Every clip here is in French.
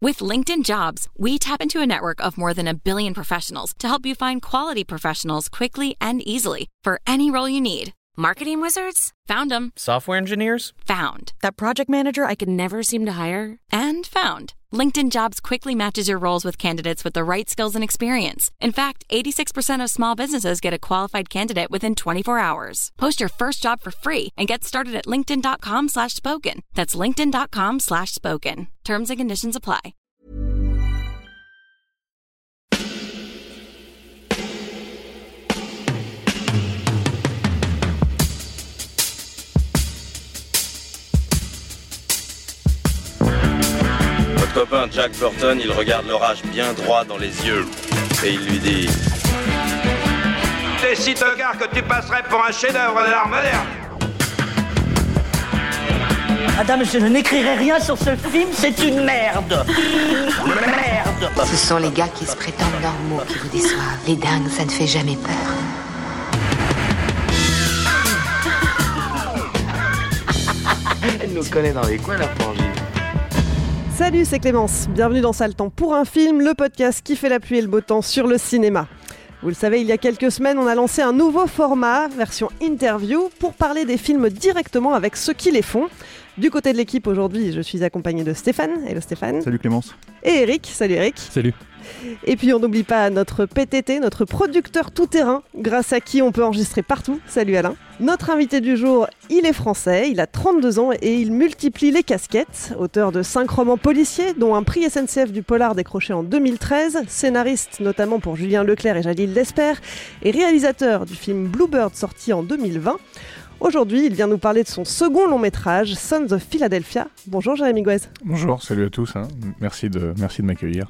With LinkedIn Jobs, we tap into a network of more than 1 billion professionals to help you find quality professionals quickly and easily for any role you need. Marketing wizards? Found them. Software engineers? Found. That project manager I could never seem to hire? And found. LinkedIn Jobs quickly matches your roles with candidates with the right skills and experience. In fact, 86% of small businesses get a qualified candidate within 24 hours. Post your first job for free and get started at linkedin.com/spoken. That's linkedin.com/spoken. Terms and conditions apply. Votre copain Jack Burton, il regarde l'orage bien droit dans les yeux et il lui dit: T'es si tocard que tu passerais pour un chef-d'œuvre de l'art moderne. Madame, je n'écrirai rien sur ce film, c'est une merde. Merde. Ce sont les gars qui se prétendent normaux qui vous déçoivent. Les dingues, ça ne fait jamais peur. Elle nous connaît dans les coins, la frangine. Salut, c'est Clémence. Bienvenue dans Sale Temps pour un film, le podcast qui fait la pluie et le beau temps sur le cinéma. Vous le savez, il y a quelques semaines, on a lancé un nouveau format, version interview, pour parler des films directement avec ceux qui les font. Du côté de l'équipe, aujourd'hui, je suis accompagnée de Stéphane. Hello Stéphane. Salut Clémence. Et Eric. Salut Eric. Salut. Et puis on n'oublie pas notre PTT, notre producteur tout-terrain, grâce à qui on peut enregistrer partout. Salut Alain. Notre invité du jour, il est français, il a 32 ans et il multiplie les casquettes. Auteur de 5 romans policiers, dont un prix SNCF du Polar décroché en 2013, scénariste notamment pour Julien Leclerc et Jalil Lesper, et réalisateur du film Bluebird sorti en 2020. Aujourd'hui, il vient nous parler de son second long métrage, Sons of Philadelphia. Bonjour Jérémy Gouez. Bonjour, salut à tous. Merci de m'accueillir.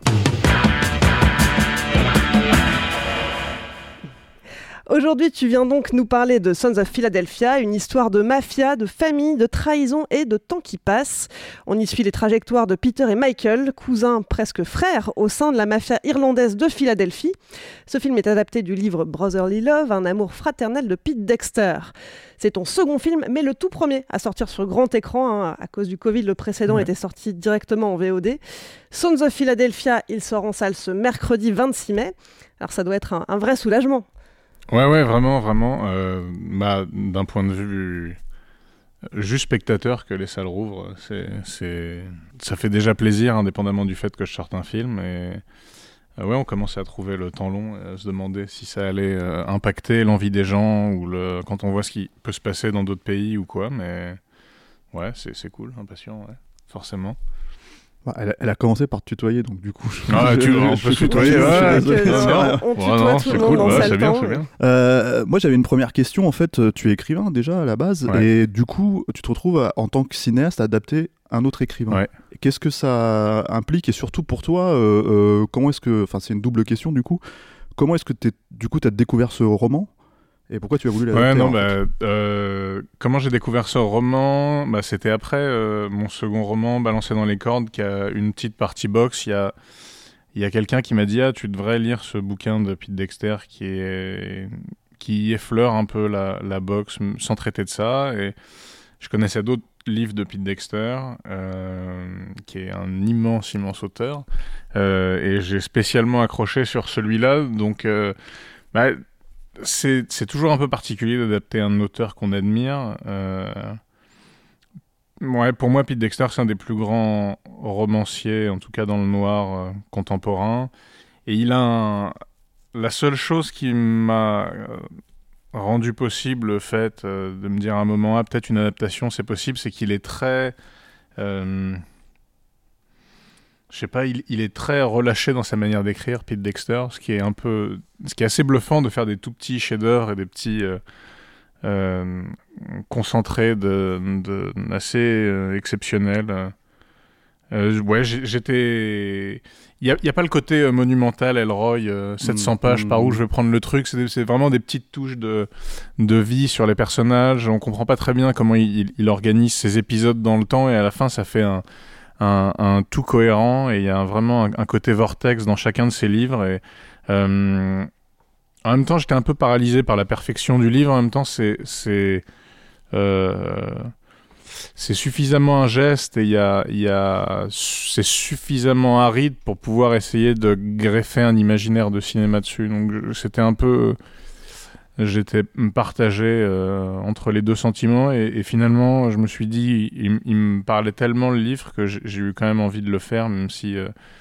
Aujourd'hui, tu viens donc nous parler de Sons of Philadelphia, une histoire de mafia, de famille, de trahison et de temps qui passe. On y suit les trajectoires de Peter et Michael, cousins presque frères au sein de la mafia irlandaise de Philadelphie. Ce film est adapté du livre Brotherly Love, un amour fraternel de Pete Dexter. C'est ton second film, mais le tout premier à sortir sur grand écran. À cause du Covid, le précédent était sorti directement en VOD. Sons of Philadelphia, il sort en salle ce mercredi 26 mai. Alors ça doit être un vrai soulagement. Ouais, vraiment. D'un point de vue juste spectateur que les salles rouvrent, ça fait déjà plaisir, indépendamment du fait que je sorte un film. Et on commençait à trouver le temps long, à se demander si ça allait impacter l'envie des gens ou quand on voit ce qui peut se passer dans d'autres pays ou quoi. Mais ouais, c'est cool, impatient, ouais, forcément. Elle a commencé par te tutoyer, donc du coup... on peut se tutoyer, on tutoie tout le monde dans Sale Temps. C'est bien. Moi, j'avais une première question. En fait, tu es écrivain déjà à la base, et du coup, tu te retrouves en tant que cinéaste à adapter un autre écrivain. Ouais. Qu'est-ce que ça implique, et surtout pour toi, comment est-ce que... Enfin, c'est une double question, du coup. Comment est-ce que tu as découvert ce roman ? Et pourquoi tu as voulu l'adapter comment j'ai découvert ce roman ? C'était après mon second roman, Balancé dans les cordes, qui a une petite partie boxe. Il y a quelqu'un qui m'a dit « tu devrais lire ce bouquin de Pete Dexter qui effleure un peu la boxe sans traiter de ça. » Et je connaissais d'autres livres de Pete Dexter, qui est un immense auteur. Et j'ai spécialement accroché sur celui-là. Donc... C'est toujours un peu particulier d'adapter un auteur qu'on admire. Pour moi, Pete Dexter, c'est un des plus grands romanciers, en tout cas dans le noir contemporain. Et il a la seule chose qui m'a rendu possible le fait de me dire à un moment, peut-être une adaptation, c'est possible, c'est qu'il est très... il est très relâché dans sa manière d'écrire, Pete Dexter, ce qui est assez bluffant de faire des tout petits shaders et des petits concentrés assez exceptionnels. J'étais... Il y a pas le côté monumental, Elroy, 700 pages par où je vais prendre le truc. C'est vraiment des petites touches de vie sur les personnages. On comprend pas très bien comment il organise ses épisodes dans le temps, et à la fin, ça fait un tout cohérent, et il y a vraiment un côté vortex dans chacun de ses livres. Et en même temps, j'étais un peu paralysé par la perfection du livre. En même temps, c'est suffisamment un geste et c'est suffisamment aride pour pouvoir essayer de greffer un imaginaire de cinéma dessus. Donc c'était un peu... J'étais partagé entre les deux sentiments et finalement je me suis dit il me parlait tellement le livre que j'ai eu quand même envie de le faire, même si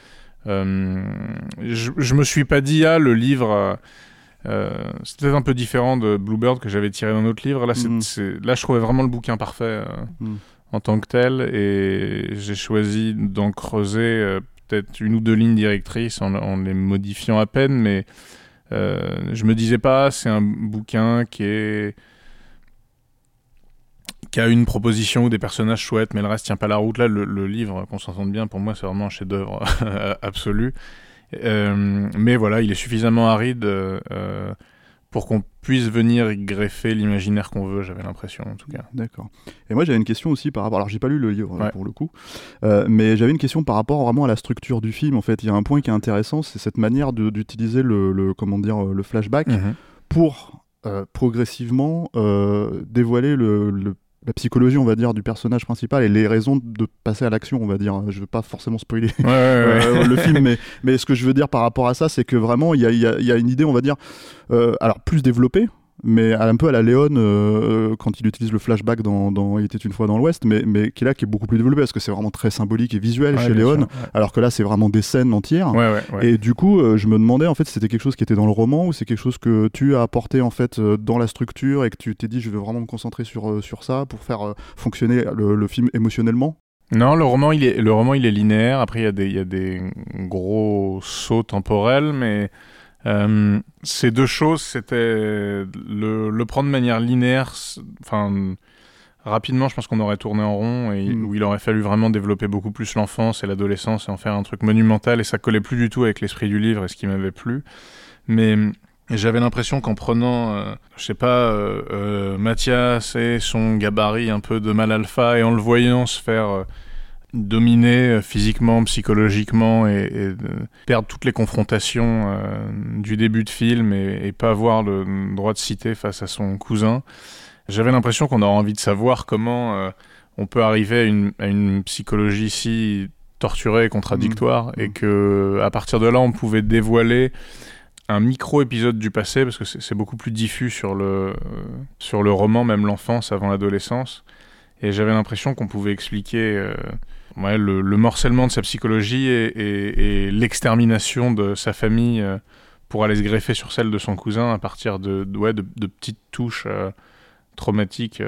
je me suis pas dit le livre c'était un peu différent de Bluebird que j'avais tiré d'un autre livre. Là là je trouvais vraiment le bouquin parfait en tant que tel et j'ai choisi d'en creuser peut-être une ou deux lignes directrices en les modifiant à peine, mais je me disais pas, c'est un bouquin qui a une proposition ou des personnages chouettes, mais le reste tient pas la route. Là, le livre, qu'on s'entende bien, pour moi, c'est vraiment un chef-d'œuvre absolu. Mais voilà, il est suffisamment aride pour qu'on puisse venir y greffer l'imaginaire qu'on veut, j'avais l'impression en tout cas. D'accord. Et moi j'avais une question aussi par rapport, alors j'ai pas lu le livre pour le coup, mais j'avais une question par rapport vraiment à la structure du film. En fait, il y a un point qui est intéressant, c'est cette manière d'utiliser le le flashback pour progressivement dévoiler la psychologie, on va dire, du personnage principal et les raisons de passer à l'action, on va dire. Je veux pas forcément spoiler le film, mais ce que je veux dire par rapport à ça, c'est que vraiment, il y a une idée, on va dire, alors plus développée, mais un peu à la Léon quand il utilise le flashback dans Il était une fois dans l'Ouest, mais qui est beaucoup plus développé parce que c'est vraiment très symbolique et visuel chez Léon, alors que là c'est vraiment des scènes entières. Et du coup je me demandais en fait si c'était quelque chose qui était dans le roman ou c'est quelque chose que tu as apporté en fait dans la structure et que tu t'es dit je veux vraiment me concentrer sur ça pour faire fonctionner le film émotionnellement. Non, le roman il est linéaire. Après il y a des gros sauts temporels, mais ces deux choses, c'était le prendre de manière linéaire. Enfin, rapidement, je pense qu'on aurait tourné en rond et où il aurait fallu vraiment développer beaucoup plus l'enfance et l'adolescence et en faire un truc monumental. Et ça collait plus du tout avec l'esprit du livre et ce qui m'avait plu. Mais j'avais l'impression qu'en prenant, Mathias et son gabarit un peu de mâle alpha et en le voyant se faire dominer physiquement, psychologiquement et perdre toutes les confrontations du début de film et pas avoir le droit de citer face à son cousin. J'avais l'impression qu'on aurait envie de savoir comment on peut arriver à une psychologie si torturée et contradictoire et que à partir de là on pouvait dévoiler un micro-épisode du passé parce que c'est beaucoup plus diffus sur le roman, même l'enfance avant l'adolescence. Et j'avais l'impression qu'on pouvait expliquer le morcellement de sa psychologie et l'extermination de sa famille pour aller se greffer sur celle de son cousin à partir de petites touches traumatiques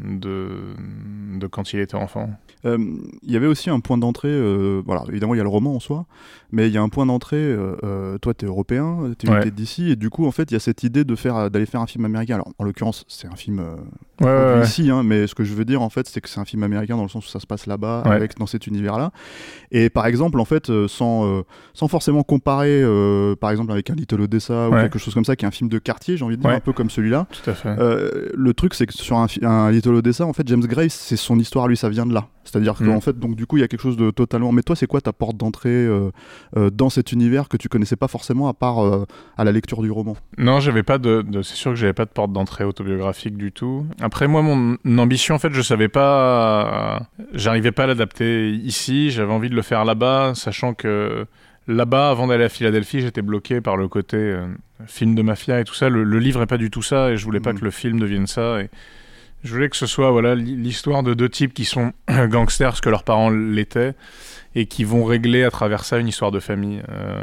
de quand il était enfant. Il y avait aussi un point d'entrée, évidemment il y a le roman en soi, mais il y a un point d'entrée, toi t'es européen, t'es d'ici, et du coup en fait il y a cette idée d'aller faire un film américain. Alors en l'occurrence c'est un film ici, mais ce que je veux dire en fait c'est que c'est un film américain dans le sens où ça se passe là-bas, dans cet univers-là. Et par exemple en fait sans forcément comparer par exemple avec un Little Odessa ou quelque chose comme ça qui est un film de quartier, j'ai envie de dire un peu comme celui-là. Tout à fait. Le truc c'est que sur un Little Odessa en fait James Gray c'est son histoire lui, ça vient de là. C'est-à-dire qu'en fait, donc du coup, il y a quelque chose de totalement... Mais toi, c'est quoi ta porte d'entrée dans cet univers que tu connaissais pas forcément à part à la lecture du roman ? Non, j'avais pas c'est sûr que j'avais pas de porte d'entrée autobiographique du tout. Après, moi, mon ambition, en fait, je savais pas... J'arrivais pas à l'adapter ici, j'avais envie de le faire là-bas, sachant que là-bas, avant d'aller à Philadelphie, j'étais bloqué par le côté film de mafia et tout ça. Le livre est pas du tout ça, et je voulais pas que le film devienne ça, et... Je voulais que ce soit l'histoire de deux types qui sont gangsters parce que leurs parents l'étaient et qui vont régler à travers ça une histoire de famille.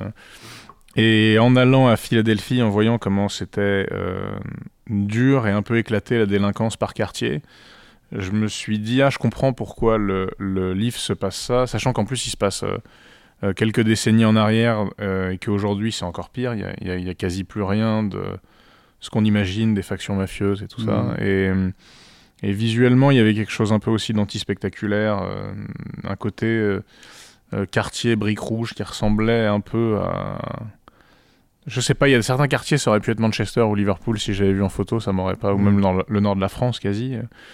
Et en allant à Philadelphie, en voyant comment c'était dur et un peu éclaté la délinquance par quartier, je me suis dit je comprends pourquoi le livre se passe ça, sachant qu'en plus il se passe quelques décennies en arrière et qu'aujourd'hui c'est encore pire, il y a quasi plus rien de ce qu'on imagine des factions mafieuses et tout ça. Et visuellement, il y avait quelque chose un peu aussi d'anti-spectaculaire, un côté quartier briques rouges qui ressemblait un peu à... Je sais pas, il y a certains quartiers, ça aurait pu être Manchester ou Liverpool, si j'avais vu en photo, ça m'aurait pas... Ou même dans le nord de la France, quasi.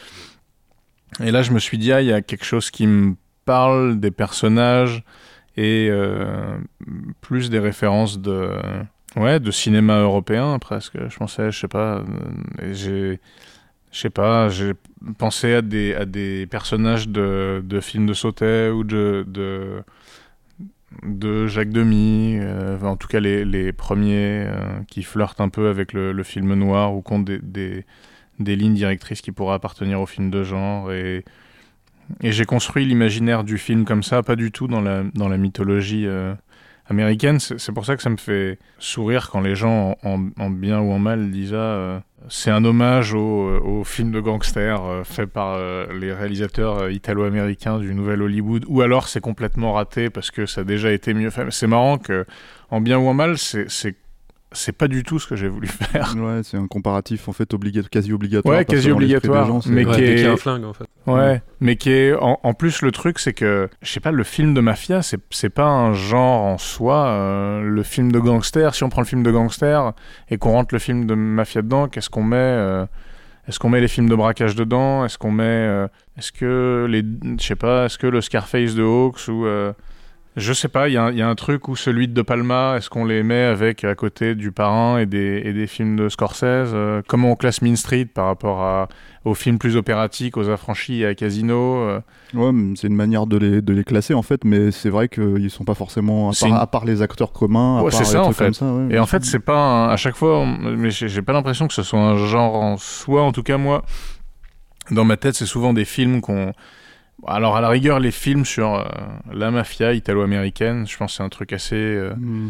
Et là, je me suis dit, il y a quelque chose qui me parle des personnages et plus des références de cinéma européen, presque. Je pensais, je sais pas... Je sais pas, j'ai pensé à des personnages de films de Sautet ou de Jacques Demy, en tout cas les premiers qui flirtent un peu avec le film noir ou comptent des lignes directrices qui pourraient appartenir au film de genre. Et j'ai construit l'imaginaire du film comme ça, pas du tout dans la mythologie américaine. C'est pour ça que ça me fait sourire quand les gens, en bien ou en mal, disent c'est un hommage au film de gangster fait par les réalisateurs italo-américains du Nouvel Hollywood, ou alors c'est complètement raté parce que ça a déjà été mieux fait. C'est marrant que, en bien ou en mal, c'est pas du tout ce que j'ai voulu faire. Ouais, c'est un comparatif en fait quasi obligatoire. Ouais, quasi obligatoire, gens, mais qui est un flingue en fait. Ouais, mais qui est en plus le truc, c'est que je sais pas, le film de mafia, c'est pas un genre en soi. Le film de gangster, si on prend le film de gangster et qu'on rentre le film de mafia dedans, qu'est-ce qu'on met Est-ce qu'on met les films de braquage dedans? Est-ce qu'on met est-ce que le Scarface de Hawks ou je sais pas, il y a un truc où celui de De Palma, est-ce qu'on les met à côté du Parrain et des films de Scorsese? Comment on classe Mean Street par rapport aux films plus opératiques, aux Affranchis et à Casino? Ouais, c'est une manière de les classer en fait, mais c'est vrai qu'ils sont pas forcément, à part les acteurs communs, ouais, à part c'est ça, les en trucs fait. comme ça. Ouais, et en fait, c'est pas à chaque fois, mais j'ai pas l'impression que ce soit un genre en soi. En tout cas, moi, dans ma tête, c'est souvent des films Alors, à la rigueur, les films sur la mafia italo-américaine, je pense que c'est un truc assez...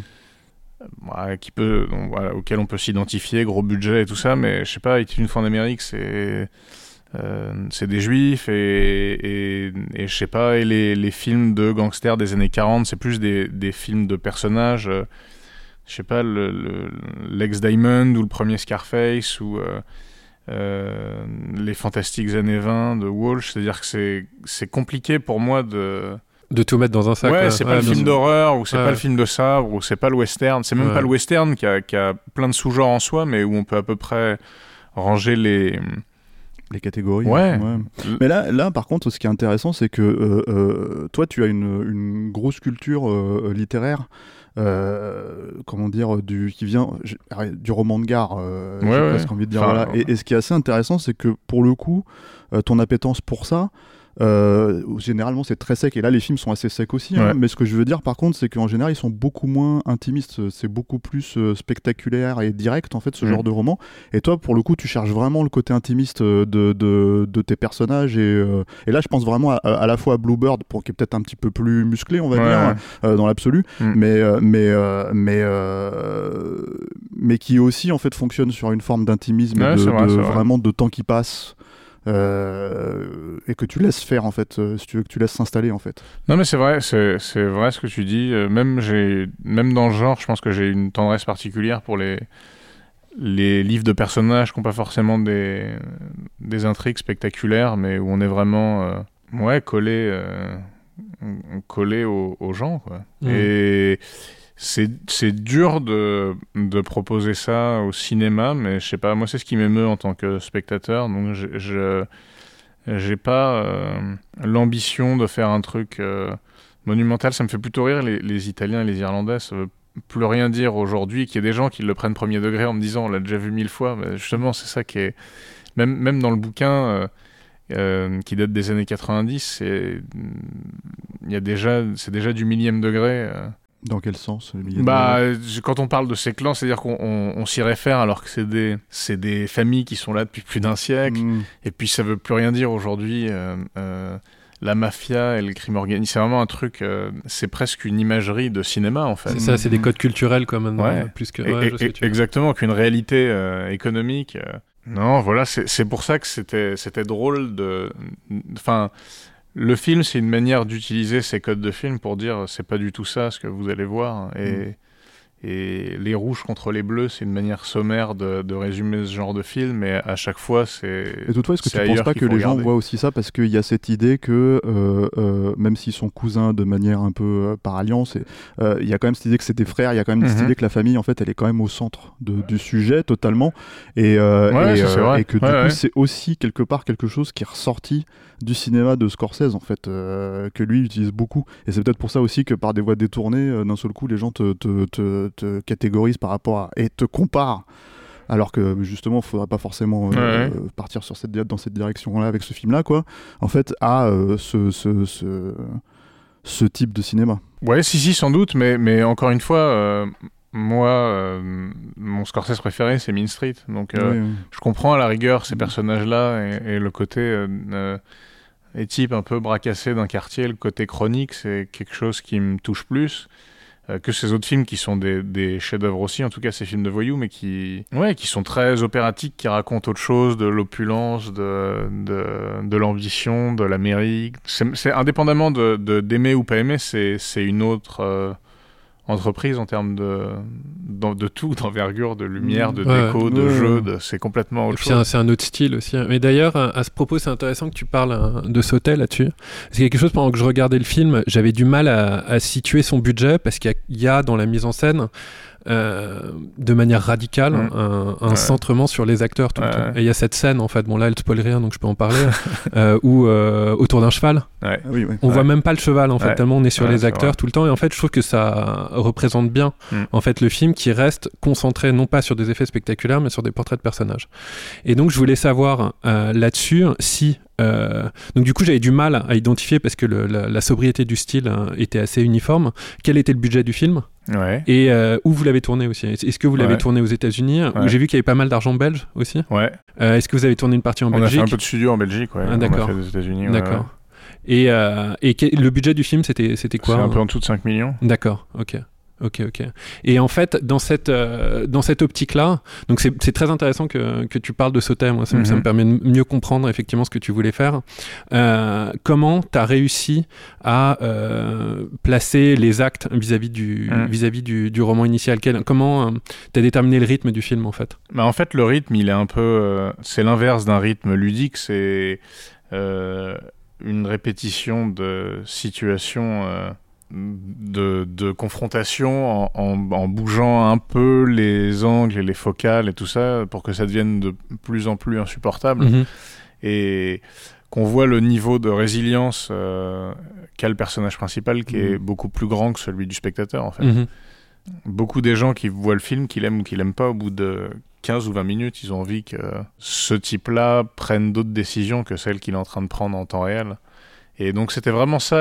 auquel on peut s'identifier, gros budget et tout ça, mais je sais pas, une fois en Amérique, c'est des juifs et je sais pas, et les films de gangsters des années 40, c'est plus des films de personnages, je sais pas, l'ex Diamond ou le premier Scarface ou... les fantastiques années 20 de Walsh, c'est-à-dire que c'est compliqué pour moi de tout mettre dans un sac. Ouais, c'est pas le film d'horreur, ou c'est pas le film de sabre, ou c'est pas le western, c'est même pas le western qui a plein de sous-genres en soi, mais où on peut à peu près ranger les catégories. Ouais. Mais là, par contre, ce qui est intéressant, c'est que toi, tu as une grosse culture littéraire. Comment dire, qui vient du roman de gare, j'ai presque envie de dire. Voilà. Et ce qui est assez intéressant, c'est que pour le coup, ton appétence pour ça, généralement c'est très sec, et là les films sont assez secs aussi, hein, mais ce que je veux dire par contre, c'est qu'en général ils sont beaucoup moins intimistes, c'est beaucoup plus spectaculaire et direct en fait ce genre de roman, et toi pour le coup tu cherches vraiment le côté intimiste de tes personnages, et là je pense vraiment à la fois à Bluebird, qui est peut-être un petit peu plus musclé on va dire dans l'absolu, mais qui aussi en fait fonctionne sur une forme d'intimisme, vraiment de temps qui passe. Et que tu laisses faire en fait, si tu veux, que tu laisses s'installer en fait. Non mais c'est vrai ce que tu dis. Même dans le genre, je pense que j'ai une tendresse particulière pour les livres de personnages qui n'ont pas forcément des intrigues spectaculaires, mais où on est vraiment collé aux gens, quoi. Et c'est dur de proposer ça au cinéma, mais je sais pas, moi c'est ce qui m'émeut en tant que spectateur, donc j'ai pas l'ambition de faire un truc monumental. Ça me fait plutôt rire les Italiens et les Irlandais, ça veut plus rien dire aujourd'hui, qu'il y ait des gens qui le prennent premier degré en me disant on l'a déjà vu 1000 fois, mais justement c'est ça qui est même dans le bouquin qui date des années 90, c'est déjà du millième degré. Dans quel sens? Quand on parle de ces clans, c'est-à-dire qu'on s'y réfère alors que c'est des familles qui sont là depuis plus d'un siècle, et puis ça veut plus rien dire aujourd'hui. La mafia et le crime organisé, c'est vraiment un truc, c'est presque une imagerie de cinéma en fait. C'est ça, c'est des codes culturels quoi maintenant, plus que... exactement, qu'une réalité économique. Non, voilà, c'est pour ça que c'était drôle de... Enfin... Le film, c'est une manière d'utiliser ces codes de film pour dire c'est pas du tout ça ce que vous allez voir. Et les rouges contre les bleus, c'est une manière sommaire de résumer ce genre de film, mais à chaque fois, c'est. Et toutefois, est-ce que tu penses pas que les gens voient aussi ça, parce qu'il y a cette idée que même s'ils sont cousins de manière un peu par alliance, il y a quand même cette idée que c'est des frères, il y a quand même cette idée que la famille, en fait, elle est quand même au centre du sujet totalement, et que du coup, c'est aussi quelque part quelque chose qui est ressorti du cinéma de Scorsese en fait, que lui utilise beaucoup, et c'est peut-être pour ça aussi que par des voies détournées, d'un seul coup les gens te catégorisent par rapport à, et te comparent alors que justement, il ne faudra pas forcément partir dans cette direction-là avec ce film-là, quoi, en fait, a ce type de cinéma. Ouais, si, sans doute, mais encore une fois, moi, mon Scorsese préféré, c'est Mean Street, donc je comprends à la rigueur ces personnages-là et le côté type un peu bracassé d'un quartier, le côté chronique, c'est quelque chose qui me touche plus que ces autres films qui sont des chefs-d'œuvre aussi, en tout cas ces films de voyous, mais qui sont très opératiques, qui racontent autre chose, de l'opulence, de l'ambition, de la mairie. C'est indépendamment d'aimer ou pas aimer, c'est une autre entreprise en termes de tout, d'envergure, de lumière, de déco, de jeu, c'est complètement autre chose. C'est un autre style aussi. Mais d'ailleurs, à ce propos, c'est intéressant que tu parles de Sautet là-dessus. C'est quelque chose, pendant que je regardais le film, j'avais du mal à situer son budget, parce qu'il y a dans la mise en scène de manière radicale un centrement sur les acteurs tout le temps. Et il y a cette scène, en fait, bon là elle spoil rien donc je peux en parler, où autour d'un cheval, on voit même pas le cheval en fait, tellement on est sur les acteurs tout le temps, et en fait je trouve que ça représente bien en fait le film, qui reste concentré non pas sur des effets spectaculaires mais sur des portraits de personnages. Et donc je voulais savoir là-dessus si donc du coup j'avais du mal à identifier, parce que la sobriété du style était assez uniforme, quel était le budget du film. Et où vous l'avez tourné aussi? Est-ce que vous l'avez tourné aux États-Unis, où j'ai vu qu'il y avait pas mal d'argent belge aussi? Est-ce que vous avez tourné une partie en Belgique? On a fait un peu de studio en Belgique, d'accord. On a fait des États-Unis. D'accord. Et le budget du film, c'était quoi? C'est un peu en dessous de 5 millions. D'accord, ok. Et en fait, dans cette optique-là, donc c'est très intéressant que tu parles de Sautet. Moi, ça me permet de mieux comprendre effectivement ce que tu voulais faire. Comment tu as réussi à placer les actes vis-à-vis du roman initial? Comment tu as déterminé le rythme du film, en fait? En fait, le rythme, il est un peu... c'est l'inverse d'un rythme ludique. C'est une répétition de situations... de confrontation en bougeant un peu les angles et les focales et tout ça, pour que ça devienne de plus en plus insupportable, et qu'on voit le niveau de résilience qu'a le personnage principal, qui est beaucoup plus grand que celui du spectateur, en fait. Beaucoup des gens qui voient le film, qui l'aiment ou qui l'aiment pas, au bout de 15 ou 20 minutes, ils ont envie que ce type-là prenne d'autres décisions que celles qu'il est en train de prendre en temps réel. Et donc c'était vraiment ça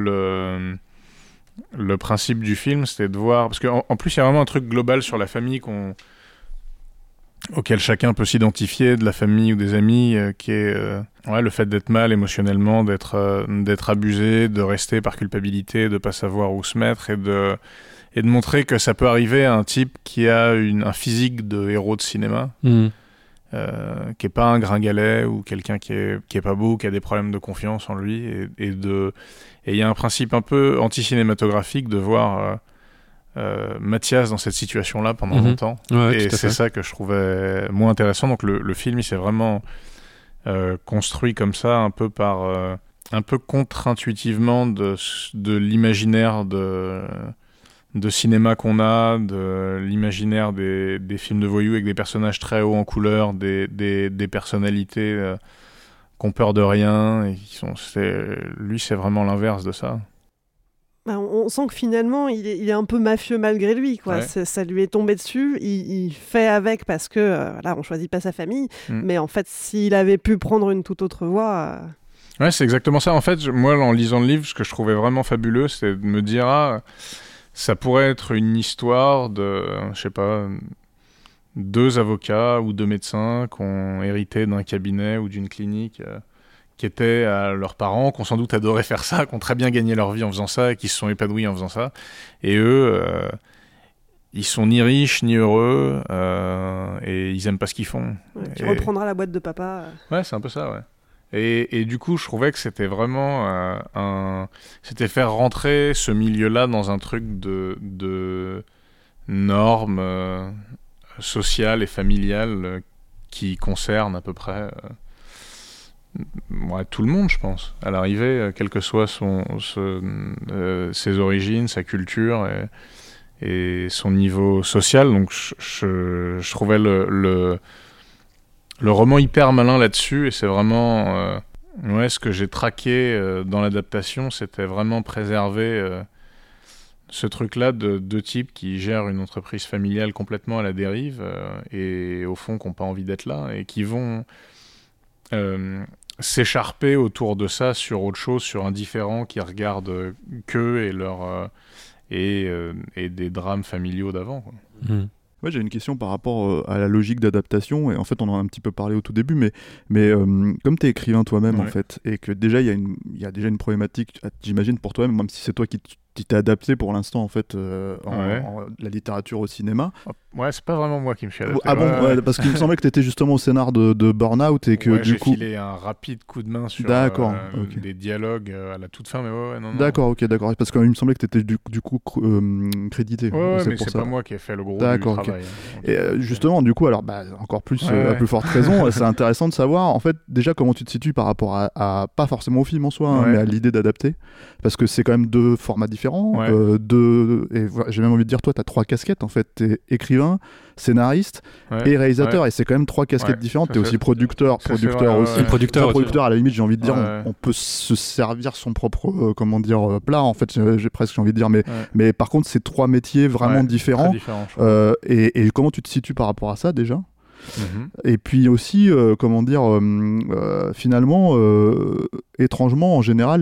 le principe du film, c'était de voir... Parce qu'en plus, il y a vraiment un truc global sur la famille auquel chacun peut s'identifier, de la famille ou des amis, qui est le fait d'être mal émotionnellement, d'être abusé, de rester par culpabilité, de ne pas savoir où se mettre, et de montrer que ça peut arriver à un type qui a un physique de héros de cinéma, qui n'est pas un gringalet ou quelqu'un qui est pas beau, qui a des problèmes de confiance en lui, et il y a un principe un peu anti-cinématographique de voir Mathias dans cette situation-là pendant longtemps, et c'est ça que je trouvais moins intéressant. Donc le film, il s'est vraiment construit comme ça, un peu contre-intuitivement de l'imaginaire de cinéma qu'on a, de l'imaginaire des films de voyous avec des personnages très hauts en couleur, des personnalités qui ont peur de rien, et lui c'est vraiment l'inverse de ça. On sent que finalement il est un peu mafieux malgré lui, quoi. Ça lui est tombé dessus, il fait avec, parce que on choisit pas sa famille, mais en fait s'il avait pu prendre une toute autre voie... Ouais, c'est exactement ça. En fait, moi en lisant le livre, ce que je trouvais vraiment fabuleux, c'est de me dire ça pourrait être une histoire de, je sais pas, 2 avocats ou 2 médecins qui ont hérité d'un cabinet ou d'une clinique qui étaient à leurs parents, qui ont sans doute adoré faire ça, qui ont très bien gagné leur vie en faisant ça, et qui se sont épanouis en faisant ça. Et eux, ils sont ni riches ni heureux, et ils aiment pas ce qu'ils font. Tu reprendras la boîte de papa. Ouais, c'est un peu ça, ouais. Et du coup, je trouvais que c'était vraiment c'était faire rentrer ce milieu-là dans un truc de normes sociales et familiales qui concernent à peu près tout le monde, je pense. À l'arrivée, quelles que soient ses origines, sa culture et son niveau social. Donc, je trouvais le roman hyper malin là-dessus, et c'est vraiment ce que j'ai traqué dans l'adaptation, c'était vraiment préserver ce truc-là de deux types qui gèrent une entreprise familiale complètement à la dérive et au fond qui n'ont pas envie d'être là et qui vont s'écharper autour de ça sur autre chose, sur un différent qui regarde qu'eux et leur et des drames familiaux d'avant, quoi. Ouais, j'ai une question par rapport à la logique d'adaptation, et en fait on en a un petit peu parlé au tout début, mais comme tu es écrivain toi-même en fait, et que déjà il y a déjà une problématique, j'imagine pour toi-même, même si c'est toi qui t'es adapté pour l'instant en fait la littérature au cinéma. Ouais, c'est pas vraiment moi qui me suis adapté. Ah bon, ouais, parce qu'il me semblait que tu étais justement au scénar de Burnout et que du coup... j'ai filé un rapide coup de main sur des dialogues à la toute fin, mais non. D'accord, parce qu'il me semblait que tu étais du coup crédité. Mais c'est pas moi qui ai fait le gros du travail. Et justement, du coup, alors encore plus, à plus forte raison, c'est intéressant de savoir en fait déjà comment tu te situes par rapport à pas forcément au film en soi, mais à l'idée d'adapter, parce que c'est quand même deux formats différents. Et j'ai même envie de dire, toi, tu as 3 casquettes en fait. Tu es écrivain, scénariste et réalisateur, et c'est quand même 3 casquettes différentes. Tu es aussi producteur aussi. Producteur, à la limite, j'ai envie de dire, on peut se servir son propre plat en fait, j'ai presque envie de dire, mais par contre, c'est 3 métiers vraiment différents. Et comment tu te situes par rapport à ça déjà? Et puis aussi, finalement, étrangement, en général,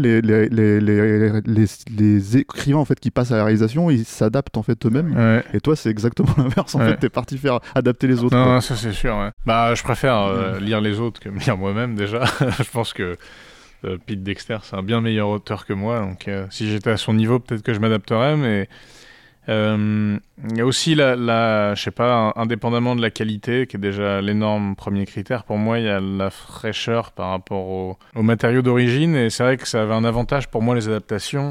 les écrivains en fait qui passent à la réalisation, ils s'adaptent en fait eux-mêmes. Et toi, c'est exactement l'inverse. En fait, t'es parti faire adapter les autres. Non, ça c'est sûr. Je préfère lire les autres que me lire moi-même déjà. Je pense que Pete Dexter, c'est un bien meilleur auteur que moi. Donc, si j'étais à son niveau, peut-être que je m'adapterais, mais il y a aussi je sais pas, indépendamment de la qualité, qui est déjà l'énorme premier critère pour moi, il y a la fraîcheur par rapport aux matériaux d'origine, et c'est vrai que ça avait un avantage pour moi, les adaptations,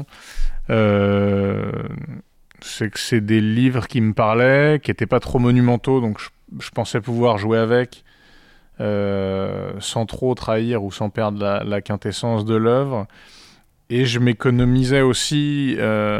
c'est que c'est des livres qui me parlaient, qui étaient pas trop monumentaux, donc je pensais pouvoir jouer avec sans trop trahir ou sans perdre la quintessence de l'œuvre, et je m'économisais aussi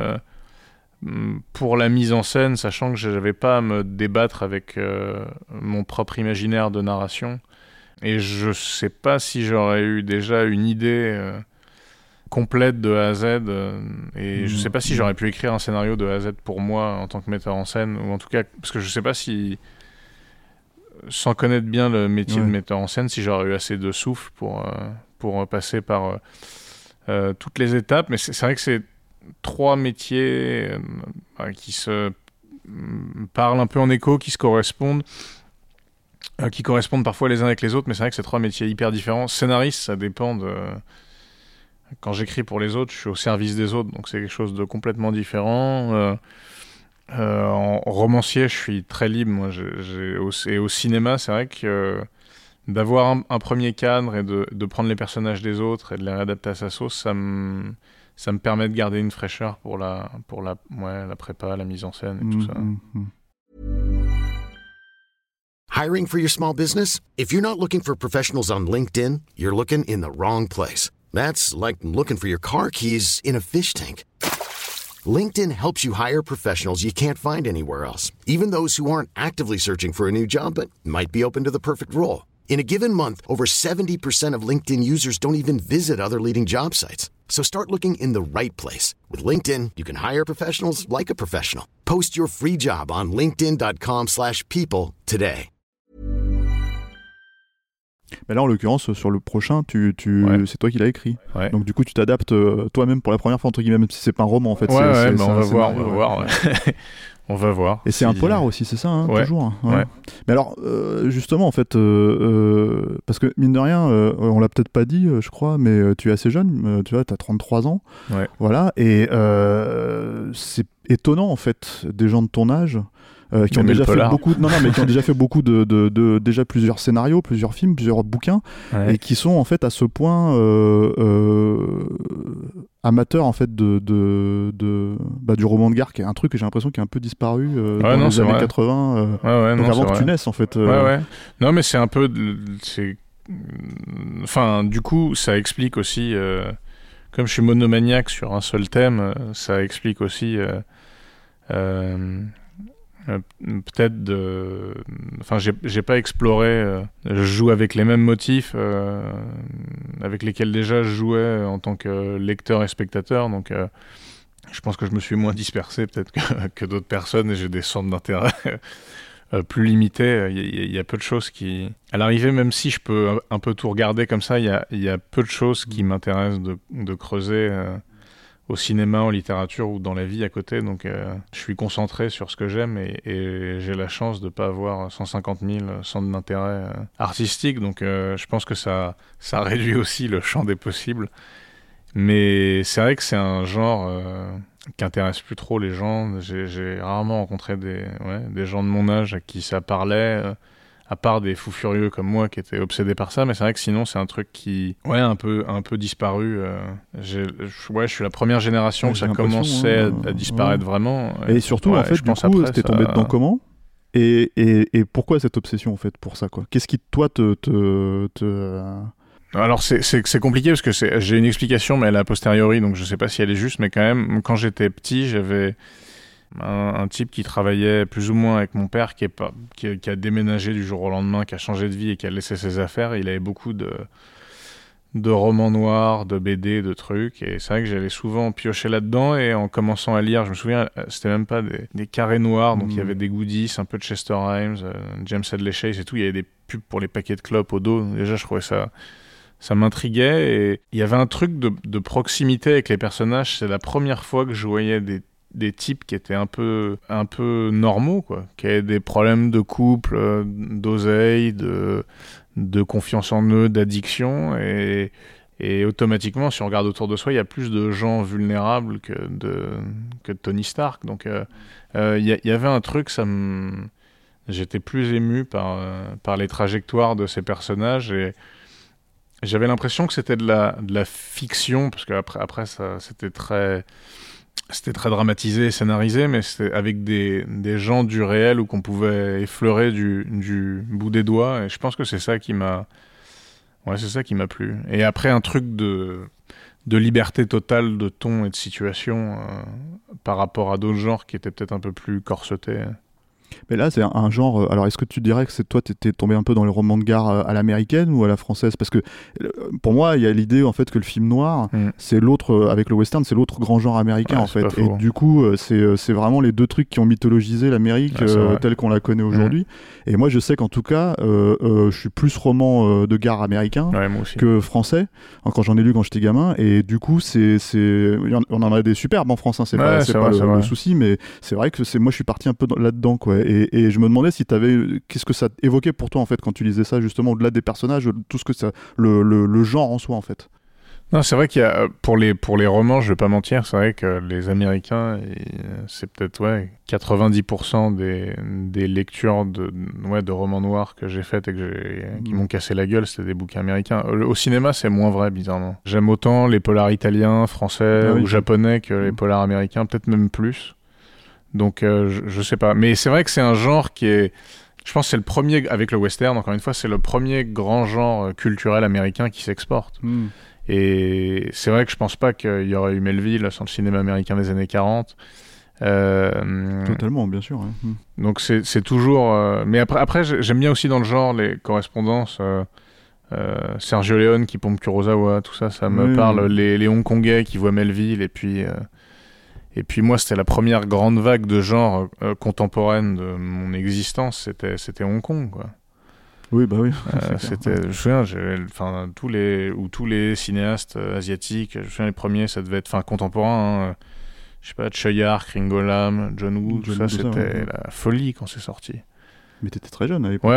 pour la mise en scène, sachant que je n'avais pas à me débattre avec mon propre imaginaire de narration. Et je ne sais pas si j'aurais eu déjà une idée complète de A à Z. Et je ne sais pas si j'aurais pu écrire un scénario de A à Z pour moi en tant que metteur en scène. Ou en tout cas, parce que je ne sais pas si, sans connaître bien le métier de metteur en scène, si j'aurais eu assez de souffle pour passer par toutes les étapes. Mais c'est vrai que c'est 3 métiers qui se parlent un peu en écho, qui se correspondent, qui correspondent parfois les uns avec les autres, mais c'est vrai que c'est 3 métiers hyper différents. Scénariste, ça dépend de... Quand j'écris pour les autres, je suis au service des autres, donc c'est quelque chose de complètement différent. En romancier, je suis très libre. Moi, et au cinéma, c'est vrai que d'avoir un premier cadre et de prendre les personnages des autres et de les réadapter à sa sauce, ça me permet de garder une fraîcheur pour la prépa, la mise en scène et tout ça. Hiring for your small business? If you're not looking for professionals on LinkedIn, you're looking in the wrong place. That's like looking for your car keys in a fish tank. LinkedIn helps you hire professionals you can't find anywhere else, even those who aren't actively searching for a new job but might be open to the perfect role. In a given month, over 70% of LinkedIn users don't even visit other leading job sites. So start looking in the right place. With LinkedIn, you can hire professionals like a professional. Post your free job on linkedin.com/people today. Mais là, en l'occurrence, sur le prochain, c'est toi qui l'as écrit. Donc du coup, tu t'adaptes toi-même pour la première fois, entre guillemets, même si c'est pas un roman en fait. On va voir. On va voir. Et c'est un polar aussi, c'est ça, toujours. Ouais. Mais alors, justement, en fait, parce que mine de rien, on l'a peut-être pas dit, je crois, mais tu es assez jeune, tu vois, t'as 33 ans. Voilà, et c'est étonnant, en fait, des gens de ton âge qui ont déjà fait beaucoup qui ont déjà fait beaucoup de déjà plusieurs scénarios, plusieurs films, plusieurs bouquins, et qui sont en fait à ce point amateurs en fait du roman de gare, qui est un truc que j'ai l'impression qui est un peu disparu dans les années 80 donc avant que tu naisses en fait. Non, mais c'est un peu enfin du coup ça explique aussi comme je suis monomaniaque sur un seul thème, ça explique aussi peut-être enfin j'ai pas exploré, je joue avec les mêmes motifs avec lesquels déjà je jouais en tant que lecteur et spectateur, donc je pense que je me suis moins dispersé peut-être que d'autres personnes, et j'ai des centres d'intérêt plus limités. Il y a peu de choses qui... À l'arrivée, même si je peux un peu tout regarder comme ça, il y a peu de choses qui m'intéressent de creuser au cinéma, en littérature ou dans la vie à côté. Donc je suis concentré sur ce que j'aime, et j'ai la chance de ne pas avoir 150 000 centres d'intérêt artistiques. Donc je pense que ça réduit aussi le champ des possibles. Mais c'est vrai que c'est un genre qui intéresse plus trop les gens. J'ai rarement rencontré des gens de mon âge à qui ça parlait, à part des fous furieux comme moi qui étaient obsédés par ça. Mais c'est vrai que sinon, c'est un truc qui un peu disparu. Je suis la première génération que ça commençait à disparaître vraiment. Et surtout, en fait, du coup, t'es tombé dedans comment ? Et pourquoi cette obsession, en fait, pour ça, quoi ? Qu'est-ce qui, toi, Alors c'est compliqué parce que j'ai une explication, mais elle est a posteriori, donc je sais pas si elle est juste, mais quand même, quand j'étais petit, j'avais un type qui travaillait plus ou moins avec mon père, qui a déménagé du jour au lendemain, qui a changé de vie et qui a laissé ses affaires. Il avait beaucoup de romans noirs, de BD, de trucs, et c'est vrai que j'allais souvent piocher là-dedans, et en commençant à lire, je me souviens, c'était même pas des carrés noirs, donc il y avait des goodies, un peu de Chester Himes, James Hadley Chase et tout, il y avait des pubs pour les paquets de clopes au dos. Déjà, je trouvais ça m'intriguait, et il y avait un truc de proximité avec les personnages. C'est la première fois que je voyais des types qui étaient un peu normaux, quoi, qui avaient des problèmes de couple, d'oseille, de confiance en eux, d'addiction, et automatiquement, si on regarde autour de soi, il y a plus de gens vulnérables que de Tony Stark. Donc il y avait un truc, j'étais plus ému par les trajectoires de ces personnages, et j'avais l'impression que c'était de la fiction, parce qu'après ça, c'était très dramatisé et scénarisé, mais c'était avec des gens du réel, ou qu'on pouvait effleurer du bout des doigts, et je pense que c'est ça qui m'a plu. Et après, un truc de liberté totale de ton et de situation par rapport à d'autres genres qui étaient peut-être un peu plus corsetés. Mais là, c'est un genre... Alors, est-ce que tu dirais que toi, t'étais tombé un peu dans les romans de gare à l'américaine ou à la française ? Parce que, pour moi, il y a l'idée, en fait, que le film noir, c'est l'autre... Avec le western, c'est l'autre grand genre américain, en fait. Et du coup, c'est vraiment les deux trucs qui ont mythologisé l'Amérique telle qu'on la connaît aujourd'hui. Et moi, je sais qu'en tout cas, je suis plus roman de gare américain que français, quand j'en ai lu quand j'étais gamin. Et du coup, on en a des superbes en France, hein, c'est pas le souci, mais c'est vrai que moi, je suis parti un peu là-dedans, quoi. Et je me demandais si qu'est-ce que ça évoquait pour toi, en fait, quand tu lisais ça, justement, au-delà des personnages, tout ce que ça, le genre en soi, en fait. Non, c'est vrai qu'il y a, pour les romans, je vais pas mentir, c'est vrai que les Américains, c'est peut-être 90% des lectures de romans noirs que j'ai faites et qui m'ont cassé la gueule, c'était des bouquins américains. Au cinéma, c'est moins vrai, bizarrement. J'aime autant les polars italiens, français ou japonais que les polars américains, peut-être même plus. Donc je sais pas, mais c'est vrai que c'est un genre qui est, je pense que c'est le premier, avec le western, encore une fois, c'est le premier grand genre culturel américain qui s'exporte. Et c'est vrai que je pense pas qu'il y aurait eu Melville sans le cinéma américain des années 40. Totalement, bien sûr. Ouais. Donc c'est toujours... mais après, j'aime bien aussi dans le genre les correspondances. Sergio Leone qui pompe Kurosawa, tout ça, ça me parle. Les Hongkongais qui voient Melville, et puis moi, c'était la première grande vague de genre contemporaine de mon existence, c'était Hong Kong, quoi. Oui, bah oui. Je me souviens, tous les cinéastes asiatiques, je me souviens les premiers, ça devait être contemporains, hein, je sais pas, Choi Ark, Ringo Lam, John Woo, tout ça, c'était la folie quand c'est sorti. Mais t'étais très jeune à l'époque.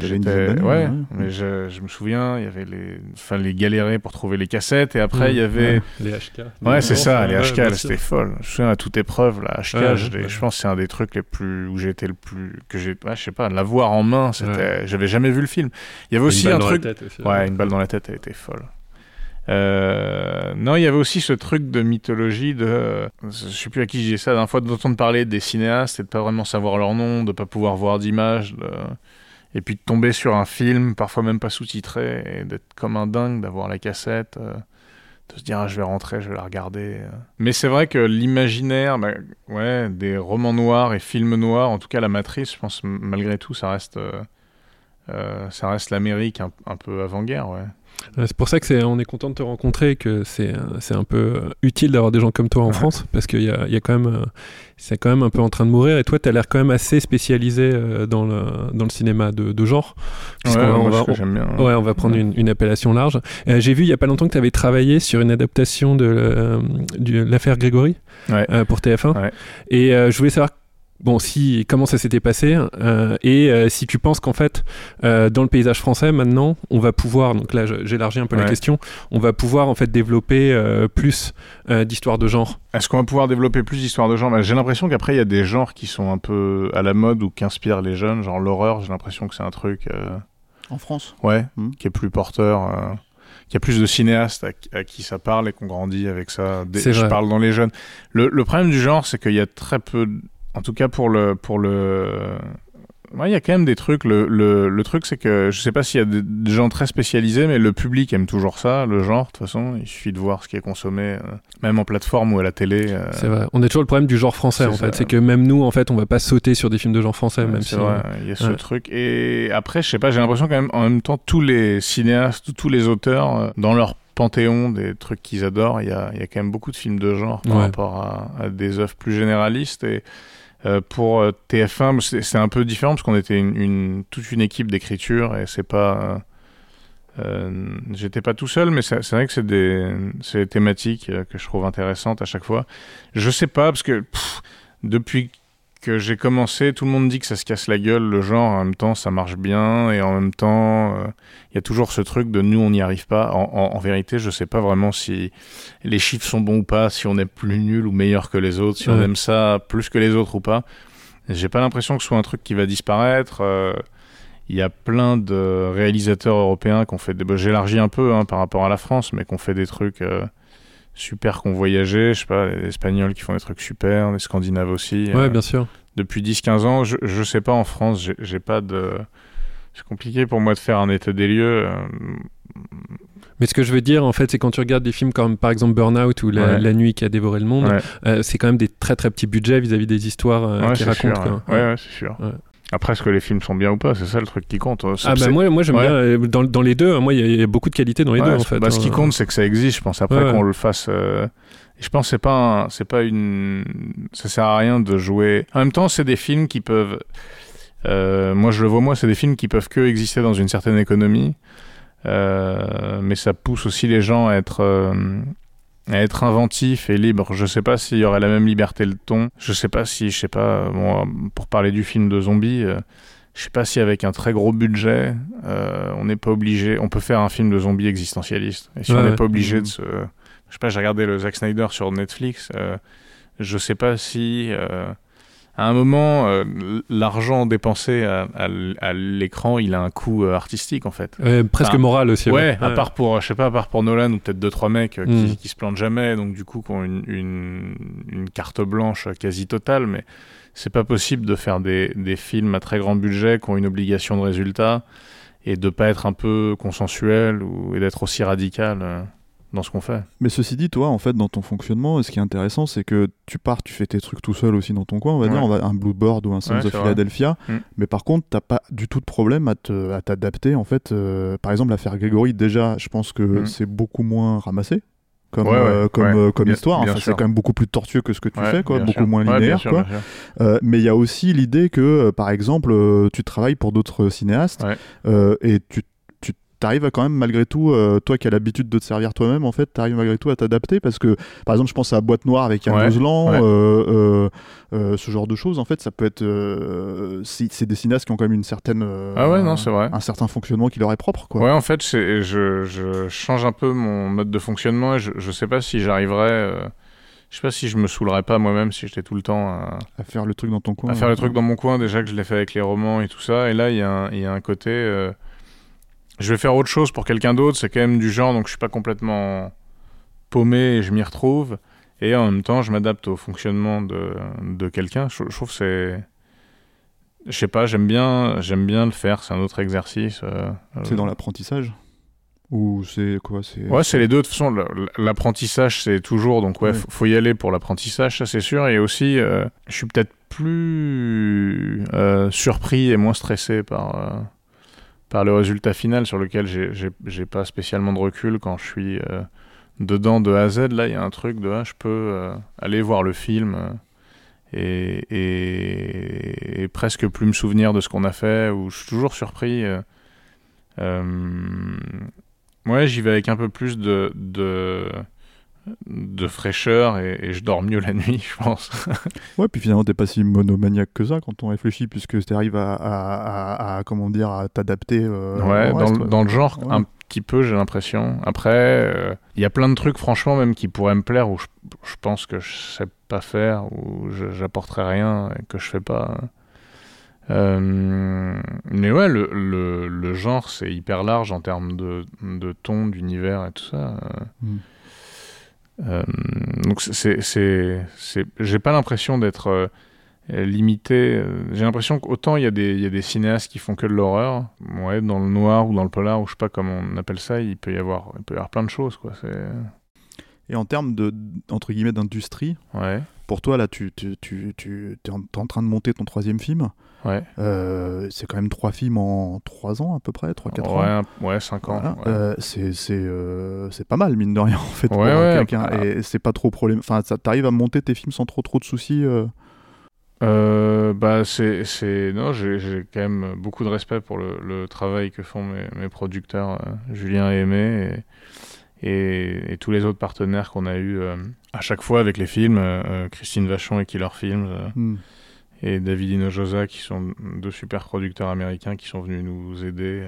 Mais je me souviens, il y avait les galérer pour trouver les cassettes, et après il y avait les HK. Ouais, c'est ça, les HK, c'était folle. Je me souviens, à toute épreuve, la HK, je pense que c'est un des trucs les plus où j'ai été le plus je sais pas, l'avoir en main, c'était j'avais jamais vu le film. Il y avait aussi un truc une balle dans la tête, elle était folle. Non, il y avait aussi ce truc de mythologie je sais plus à qui je disais ça la dernière fois, d'entendre parler des cinéastes et de pas vraiment savoir leur nom, de pas pouvoir voir d'image, et puis de tomber sur un film parfois même pas sous-titré et d'être comme un dingue, d'avoir la cassette, de se dire je vais rentrer, je vais la regarder. Mais c'est vrai que l'imaginaire des romans noirs et films noirs, en tout cas la Matrice, je pense malgré tout ça reste l'Amérique un peu avant-guerre, C'est pour ça qu'on est content de te rencontrer, que c'est un peu utile d'avoir des gens comme toi en France, parce qu'il y a quand même, c'est quand même un peu en train de mourir, et toi tu as l'air quand même assez spécialisé dans le cinéma de genre. On va prendre une appellation large. J'ai vu il y a pas longtemps que tu avais travaillé sur une adaptation de l'affaire Grégory pour TF1, et je voulais savoir comment ça s'était passé, et si tu penses qu'en fait dans le paysage français maintenant on va pouvoir, donc là j'élargis un peu la question, on va pouvoir en fait développer plus d'histoires de genre. Est-ce qu'on va pouvoir développer plus d'histoires de genre? J'ai l'impression qu'après il y a des genres qui sont un peu à la mode ou qui inspirent les jeunes, genre l'horreur, j'ai l'impression que c'est un truc en France qui est plus porteur, qu'il y a plus de cinéastes à qui ça parle et qu'on grandit avec ça. Je parle dans les jeunes. Le problème du genre, c'est qu'il y a très peu en tout cas pour le il y a quand même des trucs. Le truc, c'est que je sais pas s'il y a des gens très spécialisés, mais le public aime toujours ça, le genre. De toute façon, il suffit de voir ce qui est consommé, même en plateforme ou à la télé. C'est vrai. On a toujours le problème du genre français, fait. C'est que même nous, en fait, on va pas sauter sur des films de genre français, même si. Vrai. Il y a ce truc. Et après, je sais pas, j'ai l'impression quand même, en même temps, tous les cinéastes, tous les auteurs, dans leur panthéon des trucs qu'ils adorent, il y a quand même beaucoup de films de genre par rapport à des œuvres plus généralistes. Et pour TF1, c'est un peu différent parce qu'on était toute une équipe d'écriture, et c'est pas j'étais pas tout seul, mais c'est vrai que c'est des thématiques que je trouve intéressantes à chaque fois. Je sais pas, parce que depuis que j'ai commencé, tout le monde dit que ça se casse la gueule, le genre. En même temps, ça marche bien, et en même temps, y a toujours ce truc de nous, on n'y arrive pas. En vérité, je sais pas vraiment si les chiffres sont bons ou pas, si on est plus nul ou meilleur que les autres, si on aime ça plus que les autres ou pas. J'ai pas l'impression que ce soit un truc qui va disparaître. Il y a plein de réalisateurs européens qui ont fait j'élargis un peu par rapport à la France, mais qui ont fait des trucs super, qui ont voyagé, je sais pas, les Espagnols qui font des trucs super, les Scandinaves aussi. Ouais, bien sûr. Depuis 10-15 ans, je sais pas, en France, j'ai pas de... C'est compliqué pour moi de faire un état des lieux. Mais ce que je veux dire, en fait, c'est quand tu regardes des films comme, par exemple, Burnout ou La nuit qui a dévoré le monde, c'est quand même des très très petits budgets vis-à-vis des histoires qu'ils racontent. Sûr, ouais, c'est sûr. Ouais. Après, est-ce que les films sont bien ou pas? C'est ça le truc qui compte. Moi j'aime bien dans les deux. Moi, il y a beaucoup de qualité dans les deux, en fait. Ce qui compte, c'est que ça existe, je pense. Après qu'on le fasse... Je pense que ça sert à rien de jouer... En même temps, c'est des films qui peuvent... moi, je le vois, c'est des films qui peuvent que exister dans une certaine économie. Mais ça pousse aussi les gens à être inventifs et libres. Je sais pas s'il y aurait la même liberté le ton. Je sais pas, pour parler du film de zombies, je sais pas si avec un très gros budget, on n'est pas obligé... On peut faire un film de zombies existentialiste. Et si on n'est pas obligé de se... Je sais pas, j'ai regardé le Zack Snyder sur Netflix. Je sais pas si... à un moment, l'argent dépensé à l'écran, il a un coût artistique, en fait. Presque moral aussi. À part pour Nolan ou peut-être 2-3 mecs qui se plantent jamais, donc du coup qui ont une carte blanche quasi totale, mais c'est pas possible de faire des films à très grand budget qui ont une obligation de résultat et de pas être un peu consensuel et d'être aussi radical dans ce qu'on fait. Mais ceci dit, toi, en fait, dans ton fonctionnement, ce qui est intéressant, c'est que tu fais tes trucs tout seul aussi dans ton coin, on va dire, un Blueboard ou un Sons of Philadelphia, mais par contre, t'as pas du tout de problème à t'adapter, en fait. Par exemple, l'affaire Grégory, déjà, je pense que c'est beaucoup moins ramassé comme histoire. Enfin, c'est quand même beaucoup plus tortueux que ce que tu fais, quoi, beaucoup moins linéaire, quoi. Mais il y a aussi l'idée que, par exemple, tu travailles pour d'autres cinéastes et tu t'arrives à quand même malgré tout, toi qui as l'habitude de te servir toi-même, en fait, t'arrives malgré tout à t'adapter, parce que par exemple je pense à Boîte Noire avec Yann Gozlan, ce genre de choses, en fait ça peut être c'est des cinéastes qui ont quand même une certaine c'est vrai. Un certain fonctionnement qui leur est propre, quoi. Ouais, en fait je change un peu mon mode de fonctionnement, et je sais pas si j'arriverais je sais pas si je me saoulerais pas moi-même si j'étais tout le temps à faire le truc dans ton coin, à faire le truc dans mon coin, déjà que je l'ai fait avec les romans et tout ça, et là il y a un côté je vais faire autre chose pour quelqu'un d'autre, c'est quand même du genre, donc je suis pas complètement paumé et je m'y retrouve, et en même temps je m'adapte au fonctionnement de quelqu'un. Je trouve que c'est... Je sais pas, j'aime bien le faire, c'est un autre exercice. C'est dans l'apprentissage? Ou c'est quoi? C'est les deux. De toute façon, l'apprentissage, c'est toujours... Donc faut y aller pour l'apprentissage, ça c'est sûr. Et aussi, je suis peut-être plus surpris et moins stressé par le résultat final sur lequel j'ai pas spécialement de recul quand je suis dedans de A à Z. Là, il y a un truc de je peux aller voir le film et presque plus me souvenir de ce qu'on a fait, ou je suis toujours surpris. Ouais, j'y vais avec un peu plus de fraîcheur et je dors mieux la nuit, je pense. Ouais, puis finalement, t'es pas si monomaniaque que ça quand on réfléchit, puisque t'arrives à comment dire, à t'adapter. Ouais, dans le genre, un petit peu, j'ai l'impression. Après, il y a plein de trucs, franchement, même qui pourraient me plaire, où je pense que je sais pas faire, où j'apporterai rien et que je fais pas. Mais ouais, le genre, c'est hyper large en termes de ton, d'univers et tout ça. Donc j'ai pas l'impression d'être limité. J'ai l'impression qu'autant il y a des cinéastes qui font que de l'horreur, ouais, dans le noir ou dans le polar, ou je sais pas comment on appelle ça, il peut y avoir plein de choses, quoi. Et en termes entre guillemets d'industrie, ouais. Pour toi là, t'es en train de monter ton 3e film. Ouais. C'est quand même 3 films en 3 ans à peu près, 3-4 ans. Ouais, 5 ans. Voilà. Ouais. C'est pas mal, mine de rien, en fait, pour quelqu'un. Et c'est pas trop problème. Enfin, t'arrives à monter tes films sans trop de soucis. Non, j'ai quand même beaucoup de respect pour le travail que font mes producteurs, Julien et Aimé, et tous les autres partenaires qu'on a eu à chaque fois avec les films, Christine Vachon et Killer Films. Et David Hinojosa, qui sont 2 super producteurs américains qui sont venus nous aider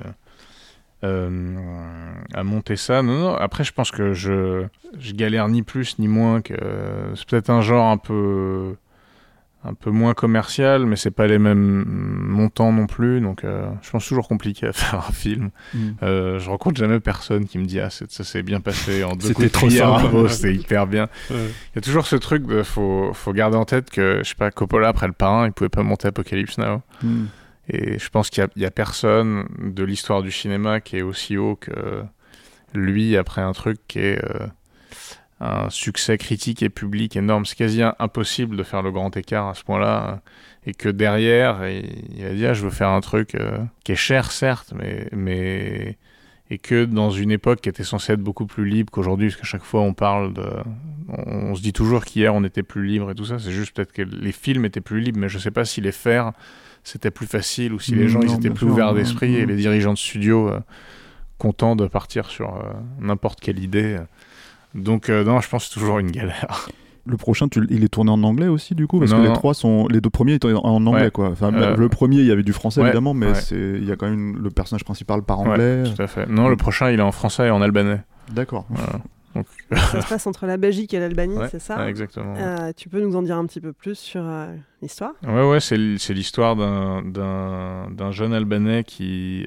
à monter ça. Non, après, je pense que je galère ni plus ni moins que... c'est peut-être un genre un peu moins commercial, mais c'est pas les mêmes montants non plus, donc je pense toujours compliqué à faire un film. Je rencontre jamais personne qui me dit ça s'est bien passé en 2 coups de cuillère, c'était hyper bien. Il y a toujours ce truc de faut garder en tête que, je sais pas, Coppola après Le Parrain, il pouvait pas monter Apocalypse Now. Et je pense qu'il y a personne de l'histoire du cinéma qui est aussi haut que lui après un truc qui est un succès critique et public énorme. C'est quasi impossible de faire le grand écart à ce point-là, et que derrière, il a dit je veux faire un truc qui est cher, certes, mais et que dans une époque qui était censée être beaucoup plus libre qu'aujourd'hui, parce qu'à chaque fois on parle on se dit toujours qu'hier on était plus libre et tout ça, c'est juste peut-être que les films étaient plus libres, mais je sais pas si les faire c'était plus facile, ou si les gens ils étaient plus ouverts d'esprit, et les dirigeants de studio contents de partir sur n'importe quelle idée. Donc non, je pense que c'est toujours une galère. Le prochain, il est tourné en anglais aussi, du coup, parce que les 2 premiers étaient en anglais, ouais. Quoi. Enfin, le premier, il y avait du français, évidemment, mais il y a quand même le personnage principal par anglais. Ouais, tout à fait. Non, le prochain, il est en français et en albanais. D'accord. Voilà. Donc... Ça se passe entre la Belgique et l'Albanie, c'est ça? Ouais, exactement. Tu peux nous en dire un petit peu plus sur l'histoire? Ouais, c'est l'histoire d'un jeune Albanais qui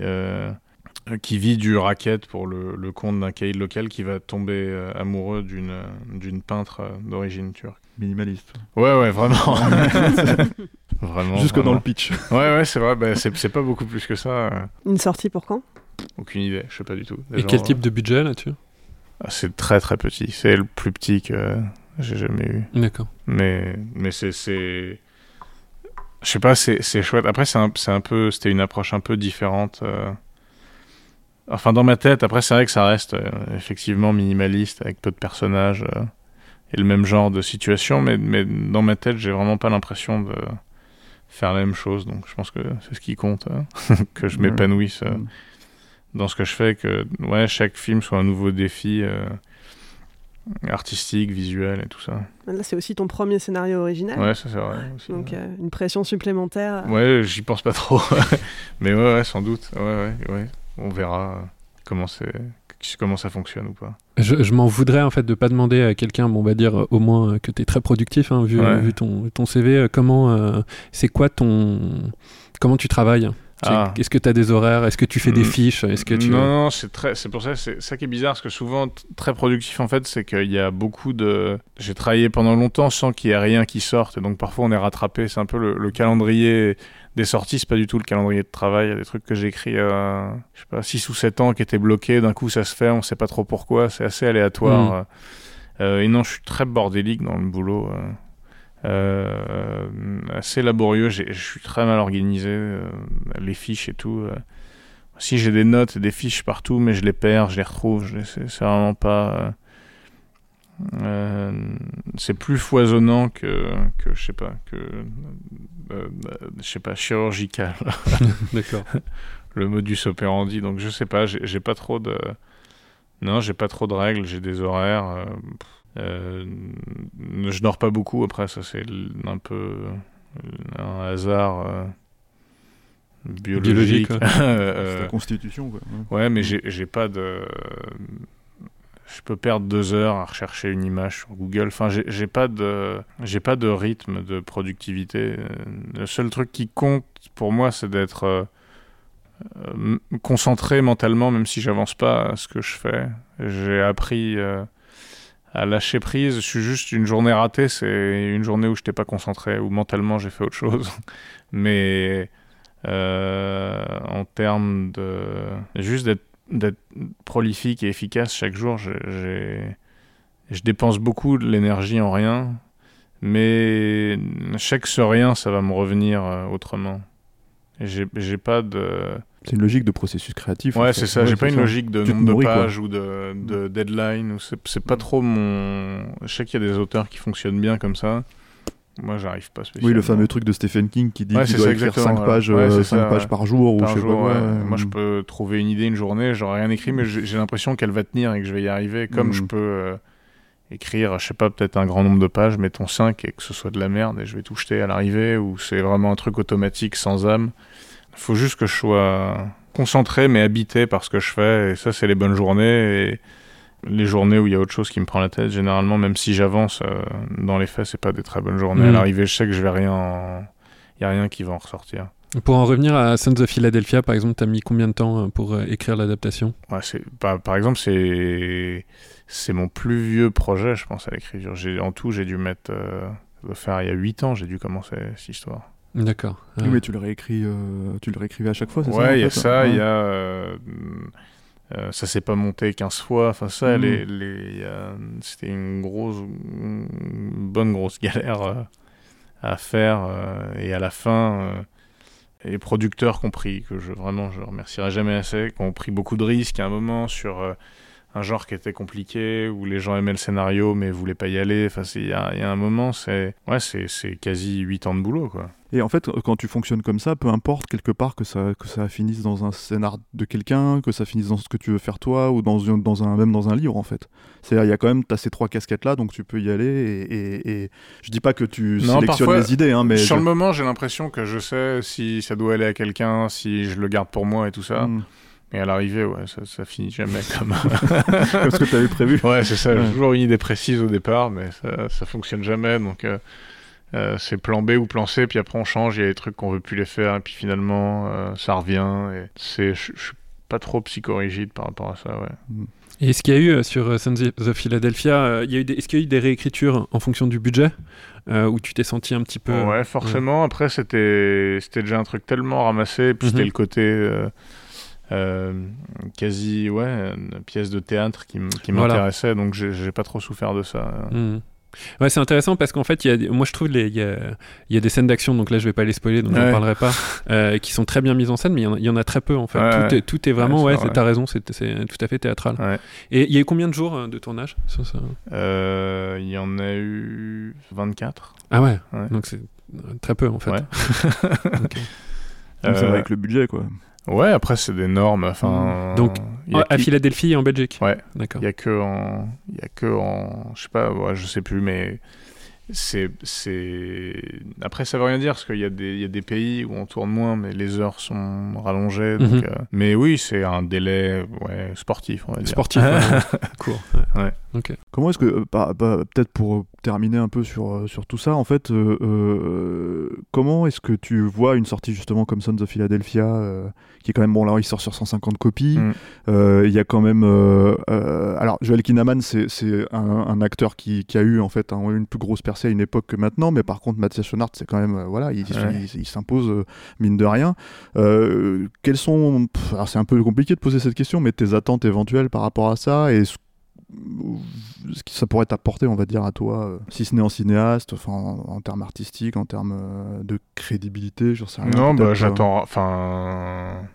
vit du racket pour le compte d'un caïd local, qui va tomber amoureux d'une peintre d'origine turque. Minimaliste. Ouais, vraiment. Vraiment. Jusque vraiment. Dans le pitch. Ouais, c'est vrai. C'est pas beaucoup plus que ça. Une sortie pour quand? Aucune idée, je sais pas du tout. Et quel type de budget là-dessus? C'est très très petit. C'est le plus petit que j'ai jamais eu. D'accord. Mais c'est... Je sais pas, c'est chouette. Après, c'était une approche un peu différente. Enfin, dans ma tête, après, c'est vrai que ça reste effectivement minimaliste, avec peu de personnages et le même genre de situation, mais dans ma tête, j'ai vraiment pas l'impression de faire la même chose, donc je pense que c'est ce qui compte, que je m'épanouisse dans ce que je fais, que chaque film soit un nouveau défi artistique, visuel et tout ça. Là, c'est aussi ton premier scénario original. Ouais, ça c'est vrai. Aussi, donc une pression supplémentaire. Ouais, j'y pense pas trop, mais ouais, sans doute. Ouais. On verra comment ça fonctionne ou pas. Je m'en voudrais en fait de pas demander à quelqu'un, on va dire au moins que tu es très productif, hein, vu ton CV, c'est quoi comment tu travailles? Est-ce que tu as des horaires? Est-ce que tu fais des fiches? Non, c'est pour ça, c'est ça qui est bizarre, parce que souvent, très productif, en fait, c'est qu'il y a beaucoup de... J'ai travaillé pendant longtemps sans qu'il y ait rien qui sorte, et donc parfois on est rattrapé. C'est un peu le calendrier des sorties, c'est pas du tout le calendrier de travail. Il y a des trucs que j'ai écrits je sais pas, 6 ou 7 ans qui étaient bloqués, d'un coup ça se fait, on sait pas trop pourquoi, c'est assez aléatoire. Et non, je suis très bordélique dans le boulot. Assez laborieux, je suis très mal organisé, les fiches et tout. Si j'ai des notes et des fiches partout, mais je les perds, je les retrouve, c'est vraiment pas... c'est plus foisonnant que je sais pas, chirurgical. D'accord. Le modus operandi, donc je sais pas, j'ai pas trop de... Non, j'ai pas trop de règles, j'ai des horaires. Je dors pas beaucoup, après ça c'est un peu un hasard biologique. C'est la constitution, quoi. Ouais, mais j'ai pas de... Je peux perdre 2 heures à rechercher une image sur Google. Enfin, j'ai pas de rythme de productivité. Le seul truc qui compte pour moi, c'est d'être concentré mentalement, même si j'avance pas à ce que je fais. J'ai appris à lâcher prise. Je suis juste une journée ratée, c'est une journée où je n'étais pas concentré, où mentalement j'ai fait autre chose. Mais en termes de juste d'être prolifique et efficace chaque jour, je dépense beaucoup de l'énergie en rien, mais chaque ce rien, ça va me revenir autrement. Et j'ai pas de... C'est une logique de processus créatif. Ouais, c'est ça. J'ai pas une logique de nombre de pages quoi. ou de deadline. C'est pas trop mon... Je sais qu'il y a des auteurs qui fonctionnent bien comme ça. Moi, j'arrive pas spécialement. Oui, le fameux truc de Stephen King qui dit qu'il doit écrire 5 pages, 5 pages par jour. Par ou je sais jour, pas quoi. Moi, je peux trouver une idée une journée, j'aurai rien écrit, mais j'ai l'impression qu'elle va tenir et que je vais y arriver. Comme je peux écrire, je sais pas, peut-être un grand nombre de pages, mettons 5, et que ce soit de la merde, et je vais tout jeter à l'arrivée, ou c'est vraiment un truc automatique, sans âme. Il faut juste que je sois concentré, mais habité par ce que je fais, et ça, c'est les bonnes journées, et les journées où il y a autre chose qui me prend la tête, généralement, même si j'avance, dans les faits, c'est pas des très bonnes journées. À l'arrivée, je sais que je vais rien... Il y a rien qui va en ressortir. Pour en revenir à Sons of Philadelphia, par exemple, t'as mis combien de temps pour écrire l'adaptation ? Ouais, par exemple, c'est mon plus vieux projet, je pense, à l'écriture. En tout, j'ai dû mettre... ça doit faire il y a 8 ans, j'ai dû commencer cette histoire. D'accord. Oui, mais tu le réécrivais à chaque fois, c'est ça ? Ouais, il y a ça, il y a... ça s'est pas monté 15 fois, enfin ça, c'était une bonne grosse galère à faire, et à la fin, les producteurs compris, que je remercierai jamais assez, qui ont pris beaucoup de risques à un moment sur un genre qui était compliqué, où les gens aimaient le scénario mais voulaient pas y aller, enfin il y a un moment, c'est quasi 8 ans de boulot, quoi. Et en fait, quand tu fonctionnes comme ça, peu importe quelque part que ça finisse dans un scénar de quelqu'un, que ça finisse dans ce que tu veux faire toi, ou même dans un livre, en fait. C'est-à-dire, il y a quand même, t'as ces 3 casquettes-là, donc tu peux y aller, et je dis pas que tu sélectionnes parfois, les idées, hein, mais... Sur le moment, j'ai l'impression que je sais si ça doit aller à quelqu'un, si je le garde pour moi et tout ça. Et à l'arrivée, ouais, ça finit jamais comme... comme ce que tu avais prévu. Ouais, c'est ça. J'ai toujours une idée précise au départ, mais ça fonctionne jamais, donc... c'est plan B ou plan C, puis après on change, il y a des trucs qu'on veut plus les faire, et puis finalement ça revient, et je suis pas trop psychorigide par rapport à ça, ouais. Et est-ce qu'il y a eu sur Sons of Philadelphia, est-ce qu'il y a eu des réécritures en fonction du budget, où tu t'es senti un petit peu... Ouais, forcément, après c'était déjà un truc tellement ramassé, et puis c'était le côté... quasi une pièce de théâtre qui m'intéressait, donc j'ai pas trop souffert de ça. Ouais, c'est intéressant parce qu'en fait, moi je trouve il y a des scènes d'action, donc là je vais pas les spoiler, donc j'en parlerai pas, qui sont très bien mises en scène, mais il y en a très peu en fait. Tout est vraiment, t'as raison, c'est tout à fait théâtral. Ouais. Et il y a eu combien de jours de tournage sur ça ? Il y en a eu 24. Ah ouais. Donc c'est très peu en fait. Ouais. Okay. Donc ça va avec le budget, quoi. Ouais, après c'est des normes. Enfin, donc à Philadelphie et en Belgique. Ouais. D'accord. Il y a que en, je sais pas, je sais plus, mais c'est après ça veut rien dire parce qu'il y a des pays où on tourne moins, mais les heures sont rallongées. Donc, mais oui, c'est un délai sportif, on va dire. Sportif, court. Ouais. Ok. Comment est-ce que, peut-être pour terminer un peu sur tout ça, en fait, comment est-ce que tu vois une sortie justement comme Sons of Philadelphia, qui est quand même, bon là il sort sur 150 copies, il y a quand même... alors Joel Kinnaman, c'est un acteur qui a eu en fait une plus grosse percée à une époque que maintenant, mais par contre Matthias Schoenaerts, c'est quand même, il s'impose mine de rien. Quelles sont... alors c'est un peu compliqué de poser cette question, mais tes attentes éventuelles par rapport à ça, et ce que ça pourrait t'apporter, on va dire, à toi, si ce n'est en cinéaste, enfin en termes artistiques, en termes de crédibilité, j'en sais rien. Non, j'attends, enfin...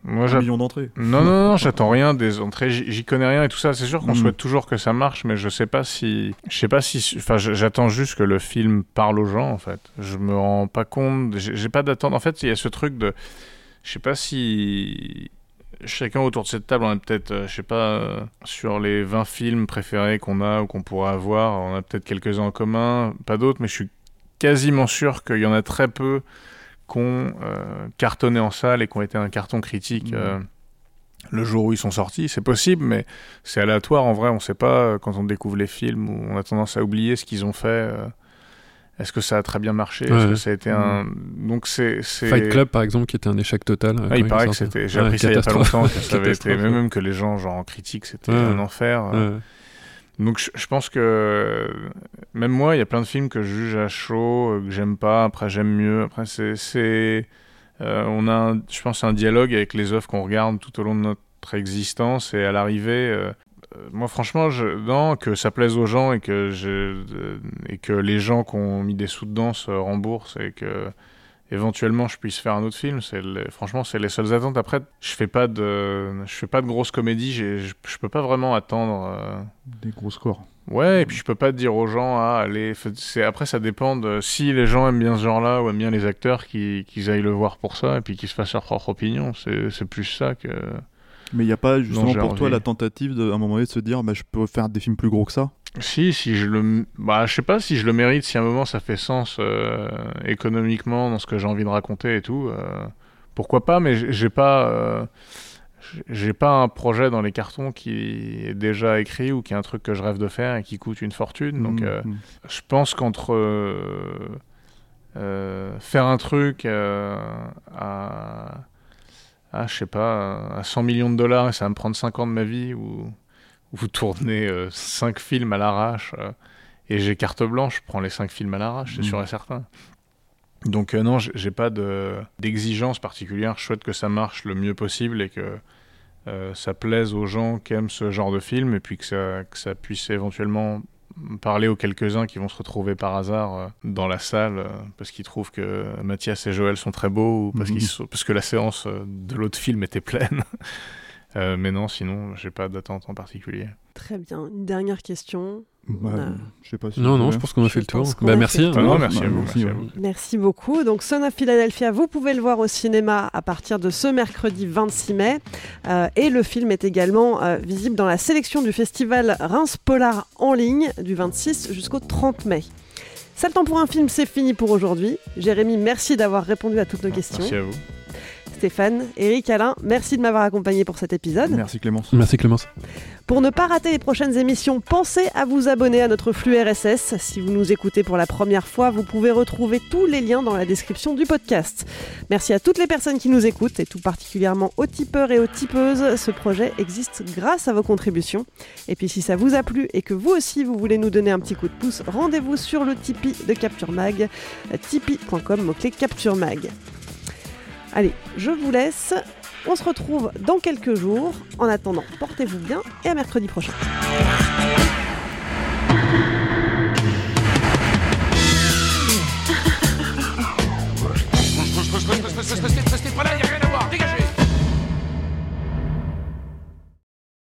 1 million d'entrées. Non, j'attends rien des entrées, j'y connais rien et tout ça. C'est sûr qu'on souhaite toujours que ça marche, mais je sais pas si, enfin, j'attends juste que le film parle aux gens, en fait. Je me rends pas compte, j'ai pas d'attente. En fait, il y a ce truc de, je sais pas si chacun autour de cette table, on a peut-être, je sais pas, sur les 20 films préférés qu'on a ou qu'on pourrait avoir, on a peut-être quelques-uns en commun, pas d'autres, mais je suis quasiment sûr qu'il y en a très peu qui ont cartonné en salle et qui ont été un carton critique le jour où ils sont sortis. C'est possible, mais c'est aléatoire. En vrai, on ne sait pas, quand on découvre les films, où on a tendance à oublier ce qu'ils ont fait. Est-ce que ça a très bien marché ? Est-ce que ça a été un... Donc c'est... Fight Club, par exemple, qui était un échec total. Il paraît que c'était... J'ai appris ça il n'y a pas longtemps, que ça avait été... Même que les gens, genre en critique, c'était un enfer. Donc je pense que même moi, il y a plein de films que je juge à chaud, que j'aime pas, après j'aime mieux. Après on a, je pense, un dialogue avec les œuvres qu'on regarde tout au long de notre existence, et à l'arrivée, moi franchement, que ça plaise aux gens et que les gens qui ont mis des sous dedans se remboursent et que éventuellement je puisse faire un autre film, franchement c'est les seules attentes. Après je fais pas de grosses comédies, je peux pas vraiment attendre des gros scores. Ouais, et puis je peux pas dire aux gens allez, après ça dépend de si les gens aiment bien ce genre-là ou aiment bien les acteurs, qu'ils aillent le voir pour ça et puis qu'ils se fassent leur propre opinion. C'est plus ça que... Mais il n'y a pas justement pour toi la tentative à un moment donné de se dire je peux faire des films plus gros que ça ? Si je sais pas si je le mérite, si à un moment ça fait sens économiquement dans ce que j'ai envie de raconter et tout, pourquoi pas, mais j'ai pas un projet dans les cartons qui est déjà écrit ou qui est un truc que je rêve de faire et qui coûte une fortune. Donc je pense qu'entre faire un truc je sais pas, à $100 millions et ça va me prendre 5 ans de ma vie, ou tourner 5 films à l'arrache, et j'ai carte blanche, je prends les 5 films à l'arrache, c'est sûr et certain. Donc non, j'ai pas d'exigence particulière, je souhaite que ça marche le mieux possible et que ça plaise aux gens qui aiment ce genre de film, et puis que ça puisse éventuellement parler aux quelques-uns qui vont se retrouver par hasard dans la salle parce qu'ils trouvent que Mathias et Joël sont très beaux, ou parce que la séance de l'autre film était pleine. Mais non, sinon, j'ai pas d'attente en particulier. Très bien. Une dernière question. Je sais pas si non, je pense qu'on a fait le tour. Merci. Merci à vous. Merci beaucoup. Donc, Son of Philadelphia, vous pouvez le voir au cinéma à partir de ce mercredi 26 mai. Et le film est également visible dans la sélection du festival Reims Polar en ligne du 26 jusqu'au 30 mai. Ça, le temps pour un film, c'est fini pour aujourd'hui. Jérémy, merci d'avoir répondu à toutes nos questions. Merci à vous. Stéphane, Eric, Alain, merci de m'avoir accompagné pour cet épisode. Merci Clémence. Merci Clémence. Pour ne pas rater les prochaines émissions, pensez à vous abonner à notre flux RSS. Si vous nous écoutez pour la première fois, vous pouvez retrouver tous les liens dans la description du podcast. Merci à toutes les personnes qui nous écoutent, et tout particulièrement aux tipeurs et aux tipeuses. Ce projet existe grâce à vos contributions. Et puis si ça vous a plu et que vous aussi vous voulez nous donner un petit coup de pouce, rendez-vous sur le Tipeee de Capture Mag, tipeee.com, mot-clé Capture Mag. Allez, je vous laisse. On se retrouve dans quelques jours. En attendant, portez-vous bien et à mercredi prochain. Pas là,